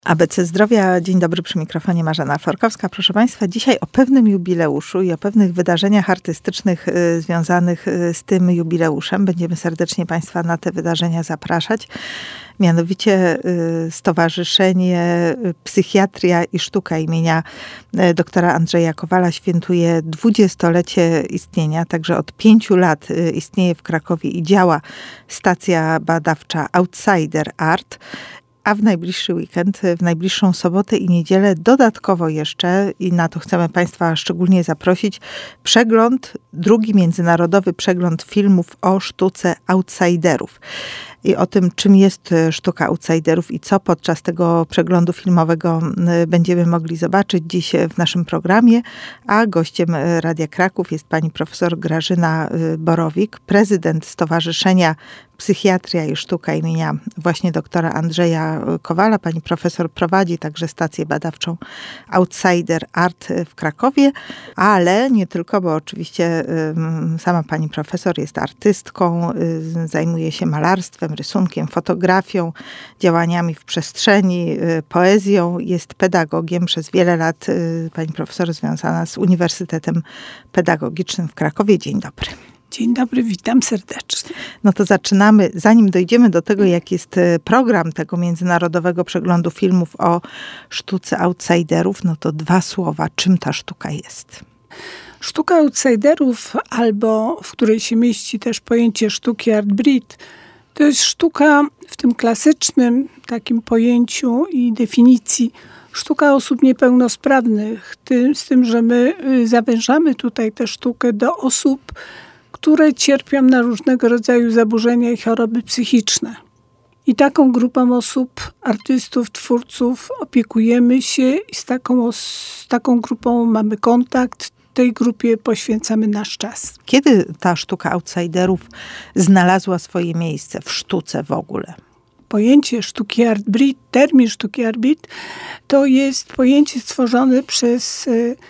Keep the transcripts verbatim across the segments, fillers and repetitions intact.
A B C Zdrowia, dzień dobry, przy mikrofonie Marzena Forkowska. Proszę Państwa, dzisiaj o pewnym jubileuszu i o pewnych wydarzeniach artystycznych y, związanych y, z tym jubileuszem. Będziemy serdecznie Państwa na te wydarzenia zapraszać. Mianowicie y, Stowarzyszenie Psychiatria i Sztuka imienia y, doktora Andrzeja Kowala świętuje dwudziestolecie istnienia. Także od pięciu lat y, istnieje w Krakowie i działa stacja badawcza Outsider Art. A w najbliższy weekend, w najbliższą sobotę i niedzielę dodatkowo jeszcze, i na to chcemy Państwa szczególnie zaprosić, przegląd, drugi międzynarodowy przegląd filmów o sztuce outsiderów. I o tym, czym jest sztuka outsiderów i co podczas tego przeglądu filmowego będziemy mogli zobaczyć dziś w naszym programie. A gościem Radia Kraków jest pani profesor Grażyna Borowik, prezydent Stowarzyszenia Psychiatria i Sztuka imienia właśnie doktora Andrzeja Kowala. Pani profesor prowadzi także stację badawczą Outsider Art w Krakowie, ale nie tylko, bo oczywiście sama pani profesor jest artystką, zajmuje się malarstwem, rysunkiem, fotografią, działaniami w przestrzeni, poezją. Jest pedagogiem. Przez wiele lat pani profesor związana z Uniwersytetem Pedagogicznym w Krakowie. Dzień dobry. Dzień dobry, witam serdecznie. No to zaczynamy. Zanim dojdziemy do tego, jak jest program tego międzynarodowego przeglądu filmów o sztuce outsiderów, no to dwa słowa. Czym ta sztuka jest? Sztuka outsiderów, albo w której się mieści też pojęcie sztuki art brut, to jest sztuka w tym klasycznym takim pojęciu i definicji sztuka osób niepełnosprawnych. Tym, z tym, że my zawężamy tutaj tę sztukę do osób, które cierpią na różnego rodzaju zaburzenia i choroby psychiczne. I taką grupą osób, artystów, twórców opiekujemy się i z taką, z taką grupą mamy kontakt. Tej grupie poświęcamy nasz czas. Kiedy ta sztuka outsiderów znalazła swoje miejsce w sztuce w ogóle? Pojęcie sztuki art brut, termin sztuki art brut, to jest pojęcie stworzone przez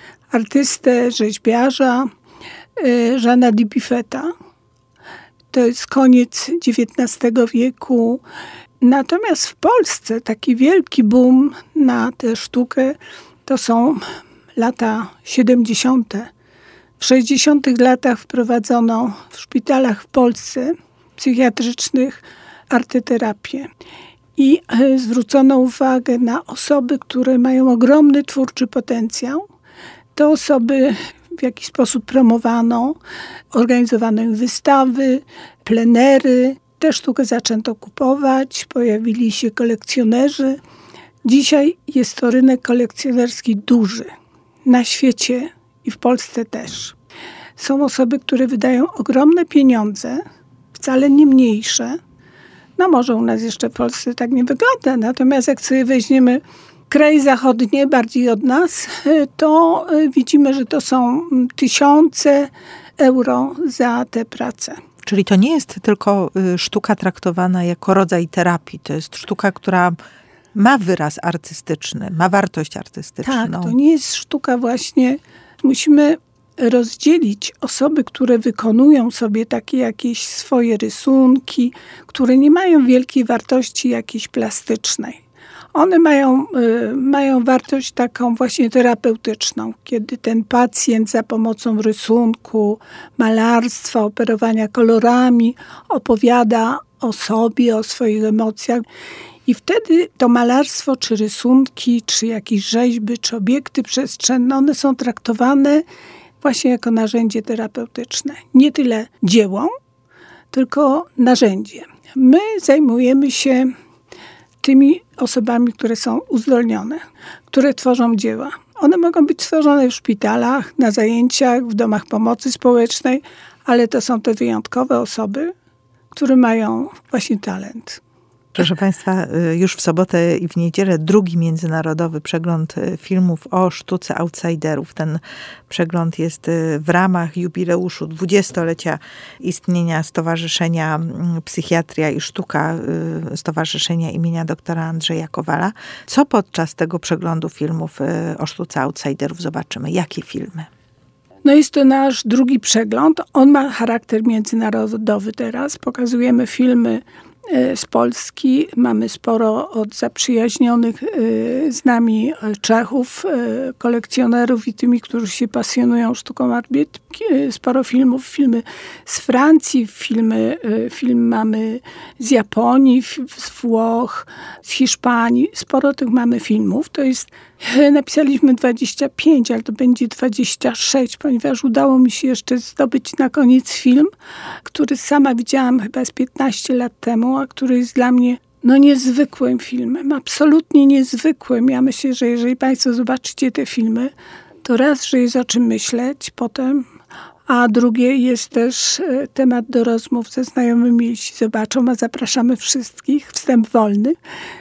artystę, rzeźbiarza Jeana Dubuffeta. To jest koniec dziewiętnastego wieku. Natomiast w Polsce taki wielki boom na tę sztukę to są lata siedemdziesiąte. W sześćdziesiątych latach wprowadzono w szpitalach w Polsce psychiatrycznych arteterapię. I zwrócono uwagę na osoby, które mają ogromny twórczy potencjał. Te osoby w jakiś sposób promowano, organizowano im wystawy, plenery. Tę sztukę zaczęto kupować, pojawili się kolekcjonerzy. Dzisiaj jest to rynek kolekcjonerski duży. Na świecie i w Polsce też. Są osoby, które wydają ogromne pieniądze, wcale nie mniejsze. No może u nas jeszcze w Polsce tak nie wygląda, natomiast jak sobie weźmiemy kraje zachodnie, bardziej od nas, to widzimy, że to są tysiące euro za tę pracę. Czyli to nie jest tylko sztuka traktowana jako rodzaj terapii. To jest sztuka, która ma wyraz artystyczny, ma wartość artystyczną. Tak, to nie jest sztuka właśnie. Musimy rozdzielić osoby, które wykonują sobie takie jakieś swoje rysunki, które nie mają wielkiej wartości jakiejś plastycznej. One mają, y, mają wartość taką właśnie terapeutyczną, kiedy ten pacjent za pomocą rysunku, malarstwa, operowania kolorami opowiada o sobie, o swoich emocjach. I wtedy to malarstwo, czy rysunki, czy jakieś rzeźby, czy obiekty przestrzenne, one są traktowane właśnie jako narzędzie terapeutyczne. Nie tyle dzieło, tylko narzędzie. My zajmujemy się tymi osobami, które są uzdolnione, które tworzą dzieła. One mogą być tworzone w szpitalach, na zajęciach, w domach pomocy społecznej, ale to są te wyjątkowe osoby, które mają właśnie talent. Proszę Państwa, już w sobotę i w niedzielę drugi międzynarodowy przegląd filmów o sztuce outsiderów. Ten przegląd jest w ramach jubileuszu dwudziestolecia istnienia Stowarzyszenia Psychiatria i Sztuka, Stowarzyszenia imienia doktora Andrzeja Kowala. Co podczas tego przeglądu filmów o sztuce outsiderów zobaczymy? Jakie filmy? No jest to nasz drugi przegląd. On ma charakter międzynarodowy teraz. Pokazujemy filmy z Polski. Mamy sporo od zaprzyjaźnionych z nami Czechów, kolekcjonerów i tymi, którzy się pasjonują sztuką arbit. Sporo filmów, filmy z Francji, filmy, film mamy z Japonii, z Włoch, z Hiszpanii. Sporo tych mamy filmów. To jest, napisaliśmy dwadzieścia pięć, ale to będzie dwadzieścia sześć, ponieważ udało mi się jeszcze zdobyć na koniec film, który sama widziałam chyba z piętnaście lat temu, a który jest dla mnie no niezwykłym filmem, absolutnie niezwykłym. Ja myślę, że jeżeli Państwo zobaczycie te filmy, to raz, że jest o czym myśleć potem, a drugie jest też temat do rozmów ze znajomymi, jeśli zobaczą, a zapraszamy wszystkich, wstęp wolny.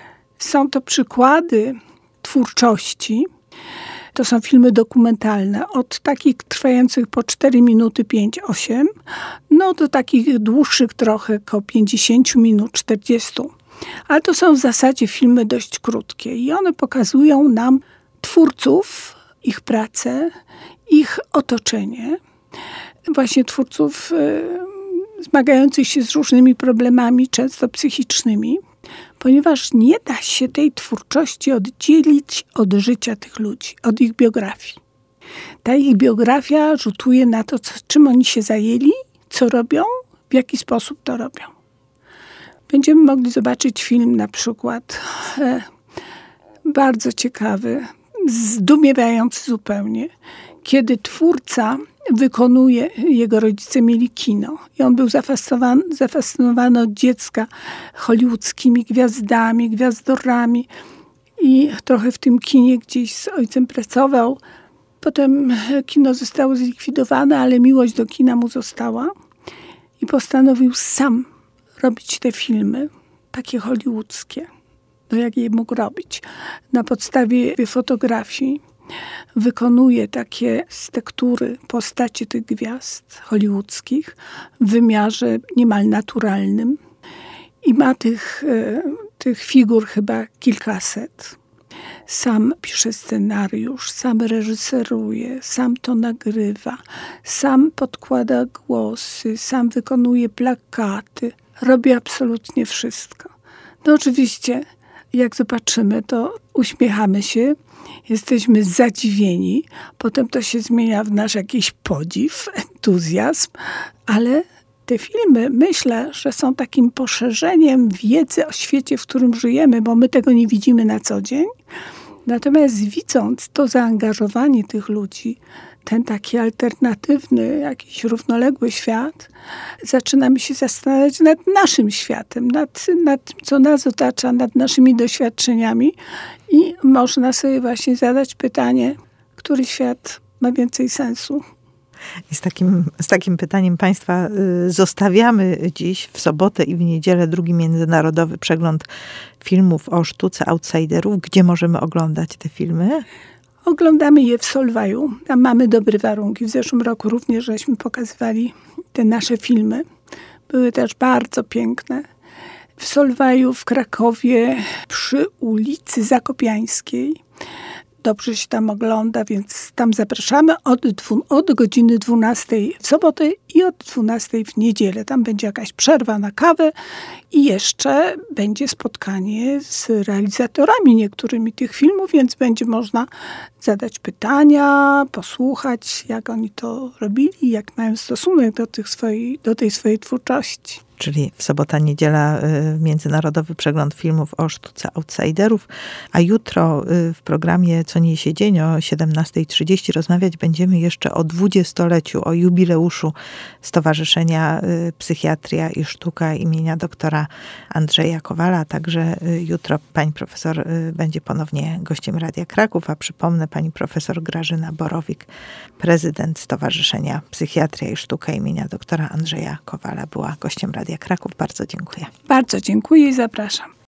Są to przykłady twórczości. To są filmy dokumentalne, od takich trwających po cztery minuty, pięć, osiem, no do takich dłuższych trochę, koło pięćdziesiąt minut, czterdzieści. Ale to są w zasadzie filmy dość krótkie i one pokazują nam twórców, ich pracę, ich otoczenie. Właśnie twórców y, zmagających się z różnymi problemami, często psychicznymi, ponieważ nie da się tej twórczości oddzielić od życia tych ludzi, od ich biografii. Ta ich biografia rzutuje na to, co, czym oni się zajęli, co robią, w jaki sposób to robią. Będziemy mogli zobaczyć film na przykład e, bardzo ciekawy, zdumiewający zupełnie, kiedy twórca wykonuje, jego rodzice mieli kino i on był zafascynowany, zafascynowany od dziecka hollywoodzkimi gwiazdami, gwiazdorami i trochę w tym kinie gdzieś z ojcem pracował. Potem kino zostało zlikwidowane, ale miłość do kina mu została i postanowił sam robić te filmy, takie hollywoodzkie, no jak je mógł robić. Na podstawie fotografii wykonuje takie z tektury postacie tych gwiazd hollywoodzkich w wymiarze niemal naturalnym i ma tych, tych figur chyba kilkaset. Sam pisze scenariusz, sam reżyseruje, sam to nagrywa, sam podkłada głosy, sam wykonuje plakaty, robi absolutnie wszystko. No oczywiście, jak zobaczymy, to uśmiechamy się, jesteśmy zadziwieni, potem to się zmienia w nasz jakiś podziw, entuzjazm, ale te filmy, myślę, że są takim poszerzeniem wiedzy o świecie, w którym żyjemy, bo my tego nie widzimy na co dzień. Natomiast widząc to zaangażowanie tych ludzi, ten taki alternatywny, jakiś równoległy świat, zaczynamy się zastanawiać nad naszym światem, nad, nad tym, co nas otacza, nad naszymi doświadczeniami i można sobie właśnie zadać pytanie, który świat ma więcej sensu. I z takim, z takim pytaniem Państwa y, zostawiamy dziś w sobotę i w niedzielę drugi międzynarodowy przegląd filmów o sztuce outsiderów. Gdzie możemy oglądać te filmy? Oglądamy je w Solwaju. Tam mamy dobre warunki. W zeszłym roku również żeśmy pokazywali te nasze filmy. Były też bardzo piękne. W Solwaju, w Krakowie, przy ulicy Zakopiańskiej. Dobrze się tam ogląda, więc tam zapraszamy od, dwu, od godziny dwunastej w sobotę i od dwunastej w niedzielę. Tam będzie jakaś przerwa na kawę i jeszcze będzie spotkanie z realizatorami niektórymi tych filmów, więc będzie można zadać pytania, posłuchać, jak oni to robili, jak mają stosunek do, tych swojej, do tej swojej twórczości. Czyli w sobota, niedziela międzynarodowy przegląd filmów o sztuce outsiderów, a jutro w programie Co niesie dzień o siedemnasta trzydzieści rozmawiać będziemy jeszcze o dwudziestoleciu, o jubileuszu Stowarzyszenia Psychiatria i Sztuka imienia doktora Andrzeja Kowala. Także jutro pani profesor będzie ponownie gościem Radia Kraków, a przypomnę, pani profesor Grażyna Borowik, prezydent Stowarzyszenia Psychiatria i Sztuka imienia doktora Andrzeja Kowala była gościem Radia Kraków. Bardzo dziękuję. Bardzo dziękuję i zapraszam.